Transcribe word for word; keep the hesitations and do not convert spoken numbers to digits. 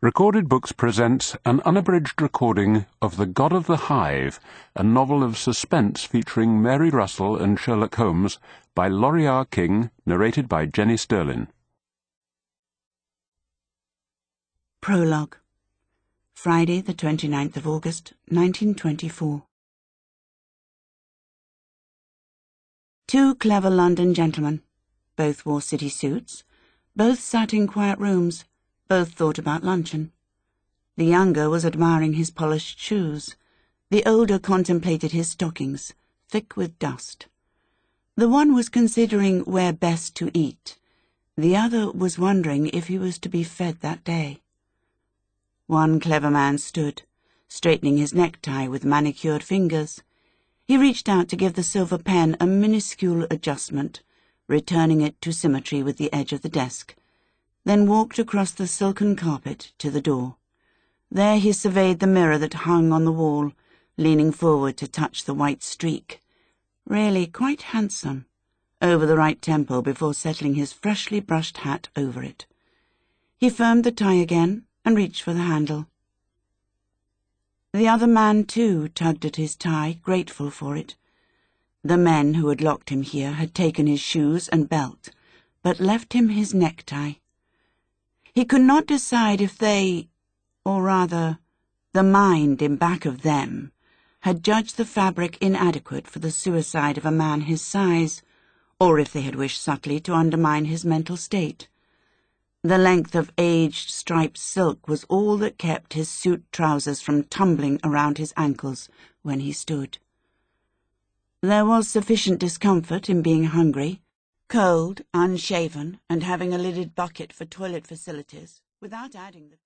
Recorded Books presents an unabridged recording of The God of the Hive, a novel of suspense featuring Mary Russell and Sherlock Holmes by Laurie R. King, narrated by Jenny Sterlin. Prologue. Friday, the twenty-ninth of August, nineteen twenty-four. Two clever London gentlemen. Both wore city suits. Both sat in quiet rooms. Both thought about luncheon. The younger was admiring his polished shoes. The older contemplated his stockings, thick with dust. The one was considering where best to eat. The other was wondering if he was to be fed that day. One clever man stood, straightening his necktie with manicured fingers. He reached out to give the silver pen a minuscule adjustment, returning it to symmetry with the edge of the desk, then walked across the silken carpet to the door. There he surveyed the mirror that hung on the wall, leaning forward to touch the white streak, really quite handsome, over the right temple before settling his freshly brushed hat over it. He firmed the tie again and reached for the handle. The other man, too, tugged at his tie, grateful for it. The men who had locked him here had taken his shoes and belt, but left him his necktie. He could not decide if they, or rather, the mind in back of them, had judged the fabric inadequate for the suicide of a man his size, or if they had wished subtly to undermine his mental state. The length of aged striped silk was all that kept his suit trousers from tumbling around his ankles when he stood. There was sufficient discomfort in being hungry, cold, unshaven, and having a lidded bucket for toilet facilities, without adding the